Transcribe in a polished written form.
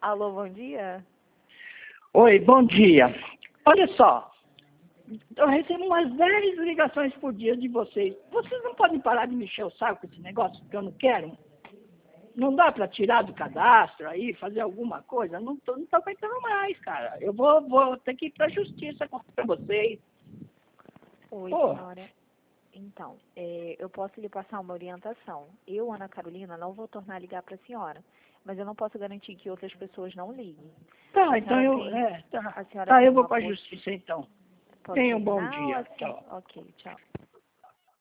Alô, bom dia? Oi, bom dia. Olha só, eu recebo umas 10 ligações por dia de vocês. Vocês não podem parar de me encher o saco com esse negócio que eu não quero? Não dá para tirar do cadastro aí, fazer alguma coisa? Não tô aguentando mais, cara. Eu vou ter que ir para a justiça contra vocês. Oi, Pô. senhora. Então, eu posso lhe passar uma orientação. Eu, Ana Carolina, não vou tornar a ligar para a senhora, mas eu não posso garantir que outras pessoas não liguem. Tá, A então senhora tá. a senhora Tá, tem eu vou uma para a justiça então. Posso Tenha um bom terminar? dia. Tchau. Ok, tchau.